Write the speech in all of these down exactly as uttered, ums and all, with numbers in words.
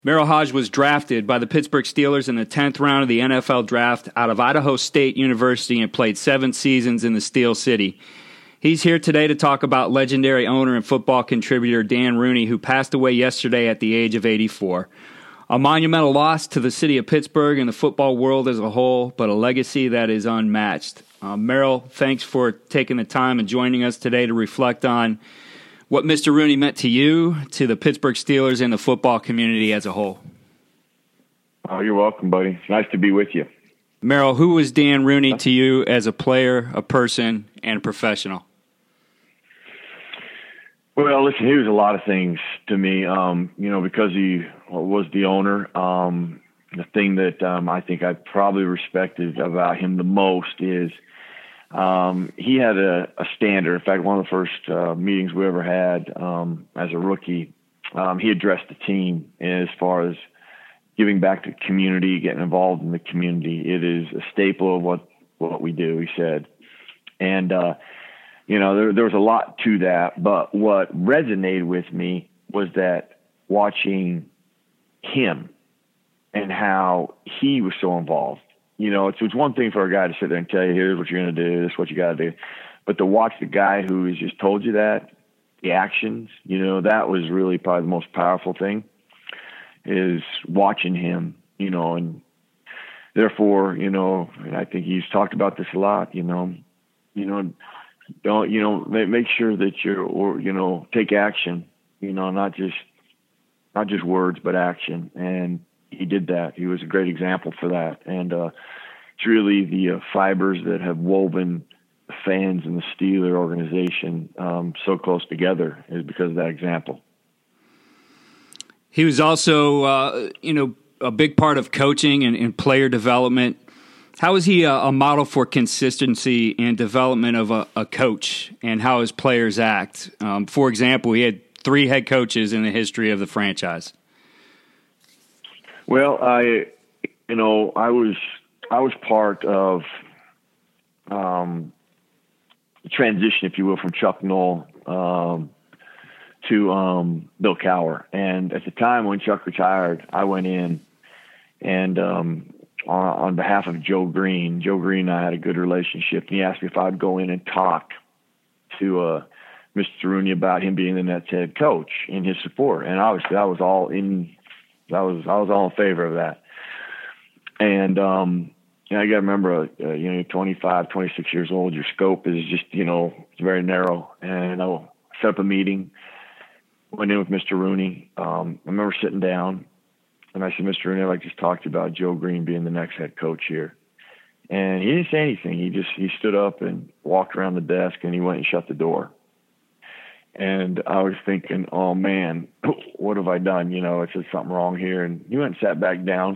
Merril Hoge was drafted by the Pittsburgh Steelers in the tenth round of the N F L draft out of Idaho State University and played seven seasons in the Steel City. He's here today to talk about legendary owner and football contributor Dan Rooney, who passed away yesterday at the age of eighty-four. A monumental loss to the city of Pittsburgh and the football world as a whole, but a legacy that is unmatched. Uh, Merril, thanks for taking the time and joining us today to reflect on what Mister Rooney meant to you, to the Pittsburgh Steelers, and the football community as a whole. Oh, you're welcome, buddy. It's nice to be with you. Merril, who was Dan Rooney to you as a player, a person, and a professional? Well, listen, he was a lot of things to me, um, you know, because he was the owner. Um, the thing that um, I think I probably respected about him the most is Um, he had a, a standard. In fact, one of the first uh, meetings we ever had um, as a rookie, um, he addressed the team as far as giving back to the community, getting involved in the community. It is a staple of what, what we do, he said. And, uh, you know, there, there was a lot to that, but what resonated with me was that watching him and how he was so involved. You know, it's, it's one thing for a guy to sit there and tell you, here's what you're going to do, this is what you got to do. But to watch the guy who has just told you that, the actions, you know, that was really probably the most powerful thing, is watching him, you know, and therefore, you know, and I think he's talked about this a lot, you know, you know, don't, you know, make sure that you're, or, you know, take action, you know, not just, not just words, but action. And he did that. He was a great example for that. And uh, it's really the uh, fibers that have woven the fans and the Steeler organization um, so close together is because of that example. He was also, uh, you know, a big part of coaching and, and player development. How is he a, a model for consistency and development of a, a coach and how his players act? Um, for example, he had three head coaches in the history of the franchise. Well, I, you know, I was, I was part of um, the transition, if you will, from Chuck Noll um, to um, Bill Cowher. And at the time when Chuck retired, I went in and um, on, on behalf of Joe Green, Joe Green and I had a good relationship. And he asked me if I'd go in and talk to uh, Mister Rooney about him being the Nets head coach and his support. And obviously I was all in. I was I was all in favor of that, and um, you know, I got to remember, uh, you know, twenty-five, twenty-six years old. Your scope is just, you know, it's very narrow. And I set up a meeting, went in with Mister Rooney. Um, I remember sitting down, and I said, Mister Rooney, I'd like to just talk to you about Joe Green being the next head coach here. And he didn't say anything. He just he stood up and walked around the desk, and he went and shut the door. And I was thinking, oh, man, what have I done? You know, it's just something wrong here. And he went and sat back down.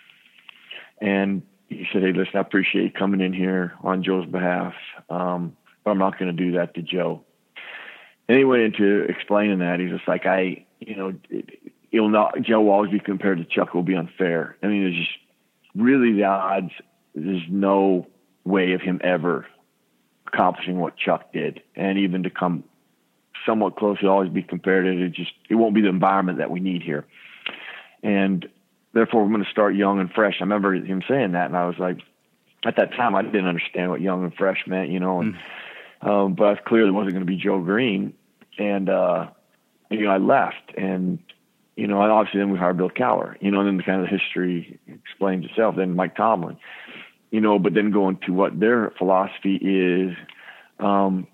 And he said, hey, listen, I appreciate you coming in here on Joe's behalf, um, but I'm not going to do that to Joe. And he went into explaining that. He's just like, I, you know, it, it'll not, Joe will always be compared to Chuck. It will be unfair. I mean, there's just really the odds. There's no way of him ever accomplishing what Chuck did. And even to come somewhat close, it'll always be compared to it. Just, it won't be the environment that we need here. And therefore we're going to start young and fresh. I remember him saying that. And I was like, at that time, I didn't understand what young and fresh meant, you know, and, mm. um, but I clearly wasn't going to be Joe Green. And, uh, you know, I left and, you know, and obviously then we hired Bill Cowher, you know, and then the kind of the history explains itself. Then Mike Tomlin, you know, but then going to what their philosophy is, um,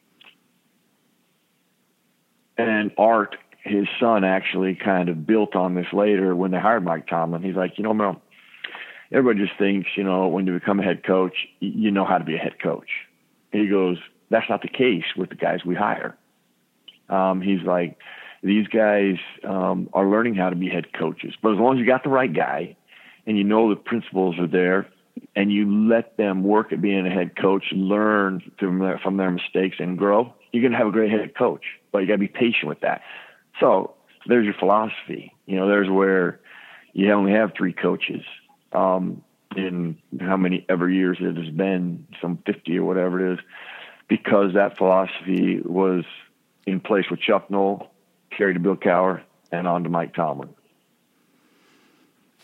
and Art, his son, actually kind of built on this later when they hired Mike Tomlin. He's like, you know, Merril, everybody just thinks, you know, when you become a head coach, you know how to be a head coach. And he goes, that's not the case with the guys we hire. Um, he's like, these guys um, are learning how to be head coaches. But as long as you got the right guy and you know the principles are there and you let them work at being a head coach, learn from their, from their mistakes and grow, you're going to have a great head coach. But you got to be patient with that. So there's your philosophy. You know, there's where you only have three coaches um, in how many ever years it has been, some fifty or whatever it is, because that philosophy was in place with Chuck Noll, carried to Bill Cowher, and on to Mike Tomlin.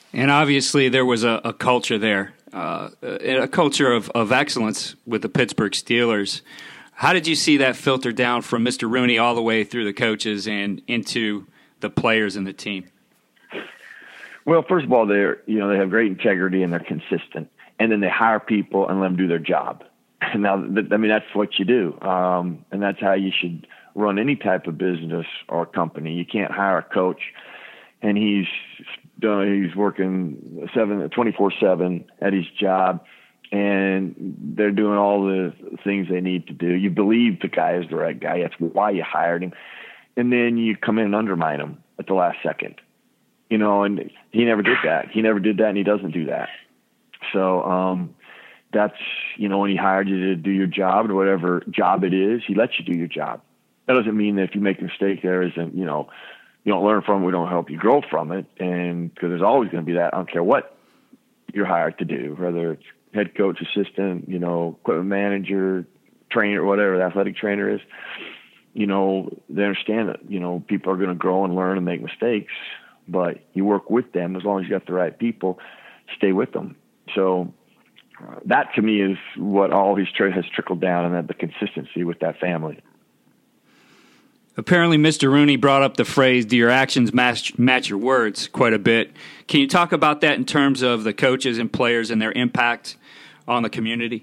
And obviously there was a, a culture there, uh, a culture of, of excellence with the Pittsburgh Steelers. How did you see that filter down from Mister Rooney all the way through the coaches and into the players and the team? Well, first of all, they're, you know, they have great integrity and they're consistent, and then they hire people and let them do their job. Now, I mean, that's what you do. Um, and that's how you should run any type of business or company. You can't hire a coach and he's done, he's working seven, twenty-four seven at his job, and they're doing all the things they need to do. You believe the guy is the right guy. That's why you hired him. And then you come in and undermine him at the last second, you know, and he never did that. He never did that, and he doesn't do that. So um, that's, you know, when he hired you to do your job or whatever job it is, he lets you do your job. That doesn't mean that if you make a mistake, there isn't, you know, you don't learn from it, we don't help you grow from it. And because there's always going to be that, I don't care what you're hired to do, whether it's head coach, assistant, you know, equipment manager, trainer, whatever the athletic trainer is, you know, they understand that, you know, people are going to grow and learn and make mistakes, but you work with them as long as you got the right people, stay with them. So uh, that to me is what all these tra- has trickled down, and that the consistency with that family. Apparently, Mister Rooney brought up the phrase, do your actions match, match your words, quite a bit. Can you talk about that in terms of the coaches and players and their impact on the community?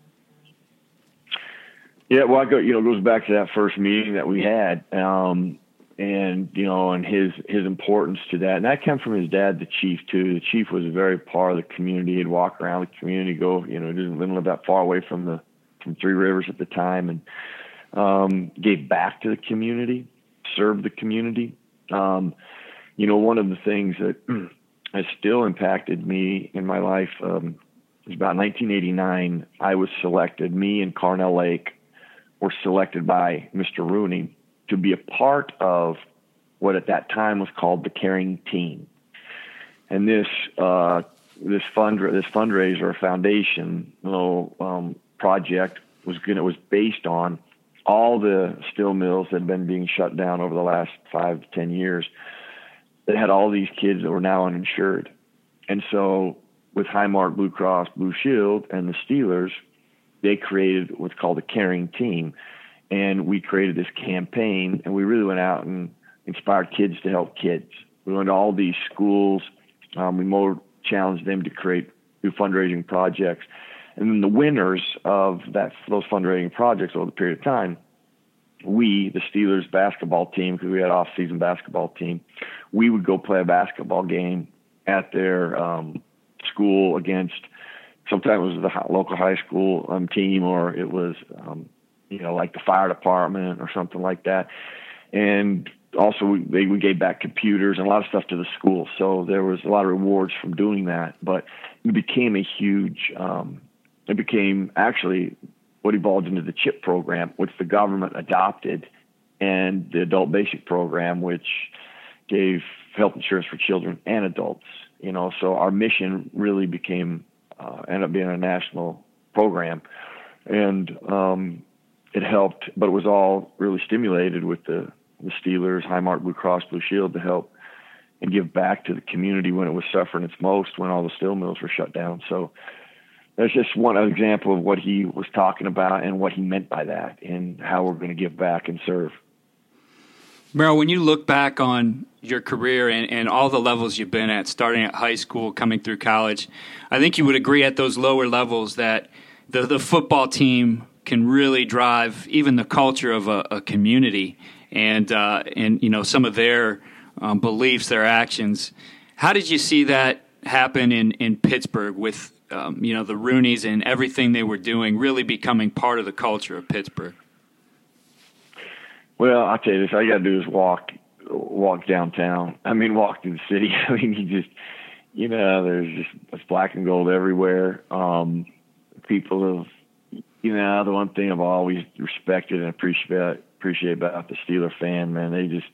Yeah, well, I go, you know, it goes back to that first meeting that we had, um, and, you know, and his, his importance to that. And that came from his dad, the chief, too. The chief was a very part of the community. He'd walk around the community, go, you know, didn't live that far away from the from Three Rivers at the time, and Um, gave back to the community, served the community. Um, you know, one of the things that has still impacted me in my life um, was about nineteen eighty-nine. I was selected, me and Carnell Lake were selected by Mister Rooney to be a part of what at that time was called the Caring Team. And this uh, this fund this fundraiser foundation little um, project was gonna was based on all the steel mills that had been being shut down over the last five to ten years. They had all these kids that were now uninsured. And so with Highmark Blue Cross Blue Shield and the Steelers, they created what's called a Caring Team. And we created this campaign, and we really went out and inspired kids to help kids. We went to all these schools. Um, we more challenged them to create new fundraising projects. And then the winners of that those fundraising projects over the period of time, we, the Steelers basketball team, because we had off-season basketball team, we would go play a basketball game at their um, school against, sometimes it was the local high school um, team, or it was, um, you know, like the fire department or something like that. And also we, they, we gave back computers and a lot of stuff to the school. So there was a lot of rewards from doing that. But it became a huge um, – it became actually what evolved into the CHIP program, which the government adopted, and the adult basic program, which gave health insurance for children and adults. You know, so our mission really became, uh, ended up being a national program, and um, it helped, but it was all really stimulated with the, the Steelers, Highmark Blue Cross Blue Shield to help and give back to the community when it was suffering its most, when all the steel mills were shut down. So that's just one example of what he was talking about and what he meant by that, and how we're going to give back and serve. Merrill, when you look back on your career and, and all the levels you've been at, starting at high school, coming through college, I think you would agree at those lower levels that the, the football team can really drive even the culture of a, a community and, uh, and you know, some of their um, beliefs, their actions. How did you see that happen in, in Pittsburgh with Um, you know, the Rooneys and everything they were doing really becoming part of the culture of Pittsburgh? Well, I'll tell you this, all you got to do is walk, walk downtown. I mean, walk through the city. I mean, you just, you know, there's just it's black and gold everywhere. Um, people have, you know, the one thing I've always respected and appreciate, appreciate about the Steeler fan, man, they just,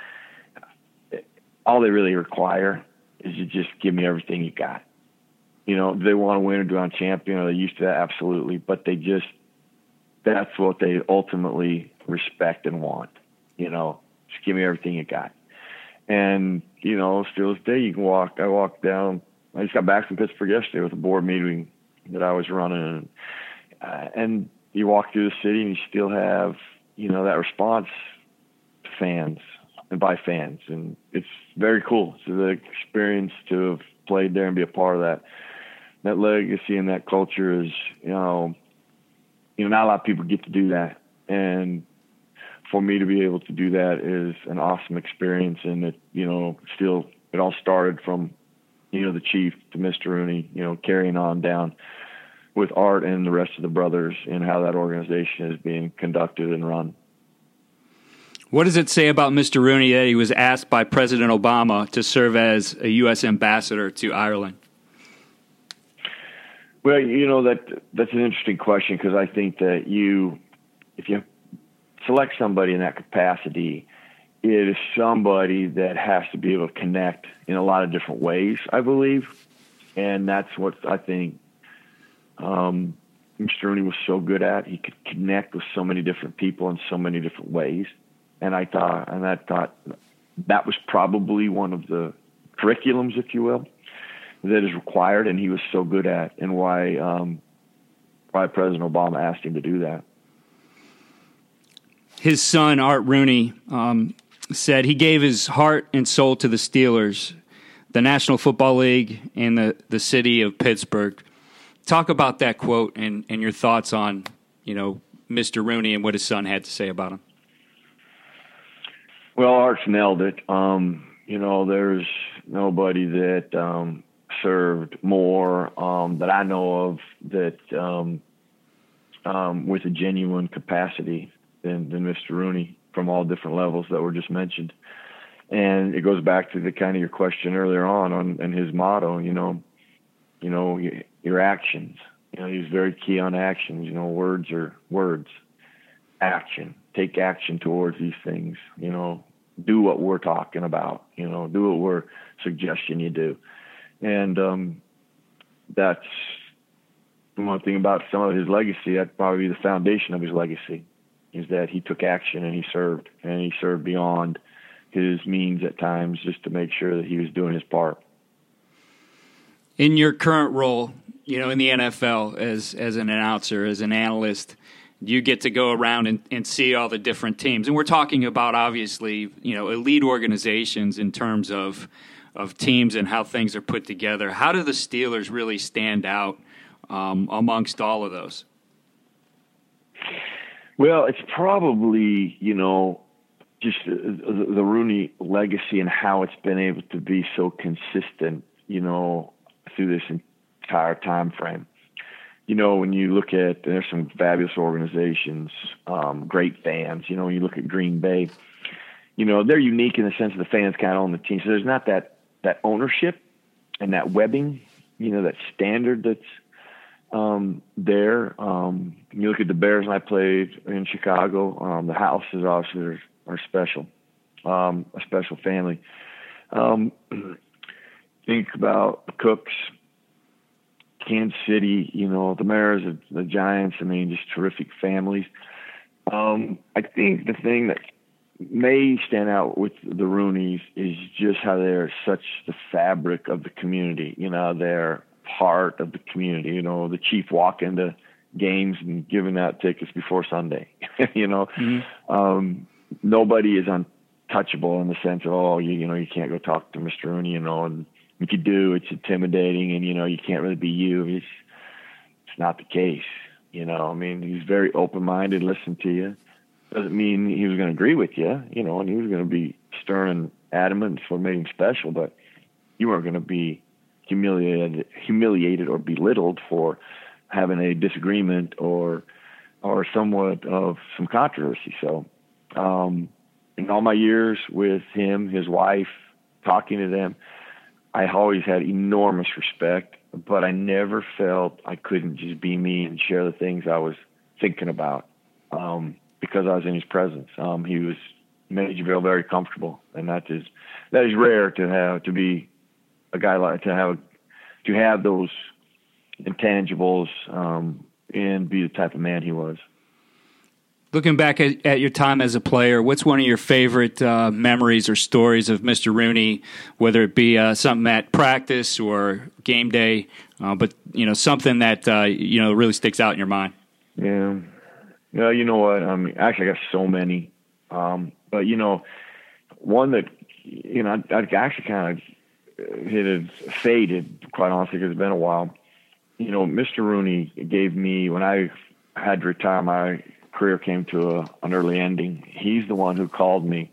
all they really require is you just give me everything you got. You know, do they want to win or do on champion? Are they used to that? Absolutely. But they just, that's what they ultimately respect and want. You know, just give me everything you got. And, you know, still this day you can walk, I walked down, I just got back from Pittsburgh yesterday with a board meeting that I was running. And, uh, and you walk through the city and you still have, you know, that response to fans and by fans. And it's very cool. It's the experience to have played there and be a part of that. That legacy and that culture is, you know, you know, not a lot of people get to do that. And for me to be able to do that is an awesome experience. And it, you know, still, it all started from, you know, the chief to Mister Rooney, you know, carrying on down with Art and the rest of the brothers and how that organization is being conducted and run. What does it say about Mister Rooney that he was asked by President Obama to serve as a U S ambassador to Ireland? Well, you know, that that's an interesting question, because I think that you, if you select somebody in that capacity, it is somebody that has to be able to connect in a lot of different ways, I believe. And that's what I think um, Mister Rooney was so good at. He could connect with so many different people in so many different ways. And I thought, and I thought that was probably one of the curriculums, if you will, that is required, and he was so good at, and why um, why President Obama asked him to do that. His son, Art Rooney, um, said he gave his heart and soul to the Steelers, the National Football League, and the, the city of Pittsburgh. Talk about that quote and, and your thoughts on, you know, Mister Rooney and what his son had to say about him. Well, Art's nailed it. Um, you know, there's nobody that um, served more um, that I know of that um, um, with a genuine capacity than, than Mister Rooney, from all different levels that were just mentioned. And it goes back to the kind of your question earlier on, on and his motto, you know, you know, your actions. You know, he's very key on actions. You know, words are words. Action. Take action towards these things. You know, do what we're talking about. You know, do what we're suggesting you do. And um, that's one thing about some of his legacy. That'd probably be the foundation of his legacy, is that he took action and he served, and he served beyond his means at times, just to make sure that he was doing his part. In your current role, you know, in the N F L as as an announcer, as an analyst, you get to go around and, and see all the different teams. And we're talking about, obviously, you know, elite organizations in terms of of teams and how things are put together. How do the Steelers really stand out um, amongst all of those? Well, it's probably, you know, just the, the Rooney legacy and how it's been able to be so consistent, you know, through this entire time frame. You know, when you look at, there's some fabulous organizations, um, great fans. You know, when you look at Green Bay, you know, they're unique in the sense of the fans kind of own the team. So there's not that, that ownership and that webbing, you know, that standard that's um, there. Um, you look at the Bears, and I played in Chicago. Um, the houses obviously are, are special, um, a special family. Um, think about the Cooks, Kansas City, you know, the Maras, the Giants. I mean, just terrific families. Um, I think the thing that may stand out with the Rooneys is just how they're such the fabric of the community. You know, they're part of the community. You know, the chief walk into games and giving out tickets before Sunday. you know, mm-hmm. um, nobody is untouchable in the sense of, oh, you, you know, you can't go talk to Mister Rooney, you know, and if you do, it's intimidating, and, you know, you can't really be you. It's, it's not the case. You know, I mean, he's very open-minded, listen to you. Doesn't mean he was going to agree with you, you know, and he was going to be stern and adamant for making special, but you weren't going to be humiliated, humiliated or belittled for having a disagreement or, or somewhat of some controversy. So, um, in all my years with him, his wife, talking to them, I always had enormous respect, but I never felt I couldn't just be me and share the things I was thinking about, um, because I was in his presence. Um, he was made you feel very comfortable, and that is that is rare to have to be a guy like to have to have those intangibles um, and be the type of man he was. Looking back at, at your time as a player, what's one of your favorite uh, memories or stories of Mister Rooney, whether it be uh, something at practice or game day, uh, but you know something that uh, you know really sticks out in your mind? Yeah, yeah. You know what? I mean, actually, I got so many, um, but you know, one that you know I, I actually kind of hit it faded, quite honestly, because it's been a while. You know, Mister Rooney gave me, when I had to retire, my career came to a, an early ending. He's the one who called me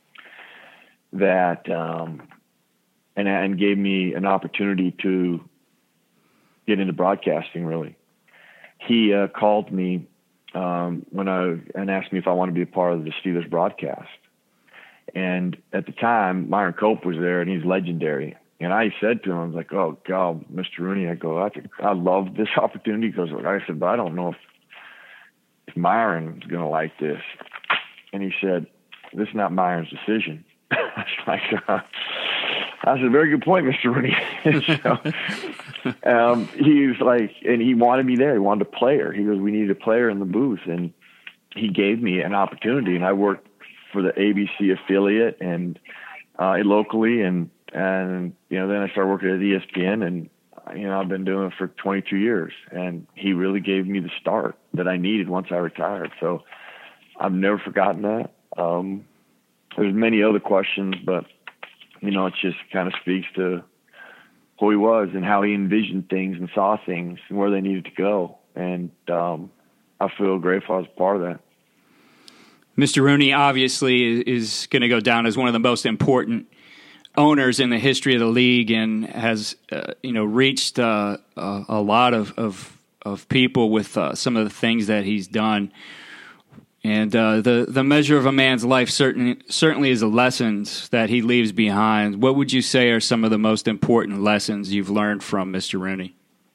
that um, and and gave me an opportunity to get into broadcasting. Really, he uh, called me um, when I and asked me if I wanted to be a part of the Steelers broadcast. And at the time, Myron Cope was there, and he's legendary. And I said to him, I was like, "Oh God, Mister Rooney," I go, "I think I love this opportunity." He goes, I said, "But I don't know if." if Myron's going to like this. And he said, "This is not Myron's decision." I was like, uh, I said, "Very good point, Mister Rooney." So, um, he was like, and he wanted me there. He wanted a player. He goes, "We needed a player in the booth." And he gave me an opportunity. And I worked for the A B C affiliate and uh, locally. And, and, you know, then I started working at E S P N, and you know, I've been doing it for twenty-two years, and he really gave me the start that I needed once I retired. So I've never forgotten that. Um, there's many other questions, but, you know, it just kind of speaks to who he was and how he envisioned things and saw things and where they needed to go. And um, I feel grateful I was a part of that. Mister Rooney obviously is going to go down as one of the most important owners in the history of the league, and has uh, you know reached uh, uh, a lot of of, of people with uh, some of the things that he's done. And uh, the the measure of a man's life certainly certainly is the lessons that he leaves behind. What would you say are some of the most important lessons you've learned from Mister Rooney?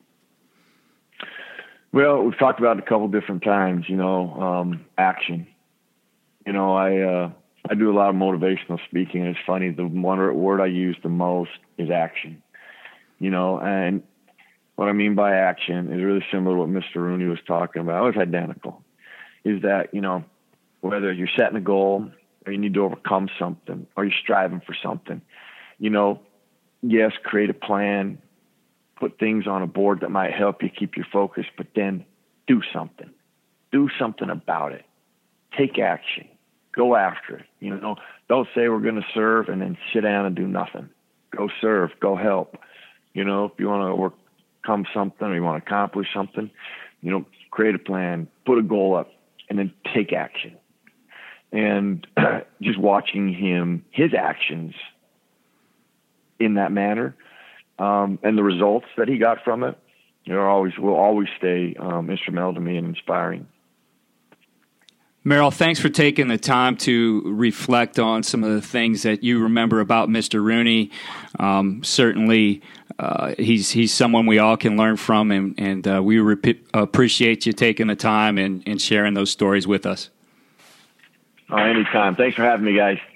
Well, we've talked about it a couple different times. You know, um, action. You know, I. Uh, I do a lot of motivational speaking, and it's funny, the one word I use the most is action. You know, and what I mean by action is really similar to what Mister Rooney was talking about. It's identical. Is that, you know, whether you're setting a goal or you need to overcome something or you're striving for something, you know, yes, create a plan, put things on a board that might help you keep your focus, but then do something. Do something about it. Take action. Go after it. You know, don't say we're going to serve and then sit down and do nothing. Go serve. Go help. You know, if you want to overcome something or you want to accomplish something, you know, create a plan, put a goal up, and then take action. And just watching him, his actions in that manner, um, and the results that he got from it, you know, always will always stay um, instrumental to me and inspiring. Merrill, thanks for taking the time to reflect on some of the things that you remember about Mister Rooney. Um, certainly, uh, he's he's someone we all can learn from, and, and uh, we rep- appreciate you taking the time and, and sharing those stories with us. Oh, anytime. Thanks for having me, guys.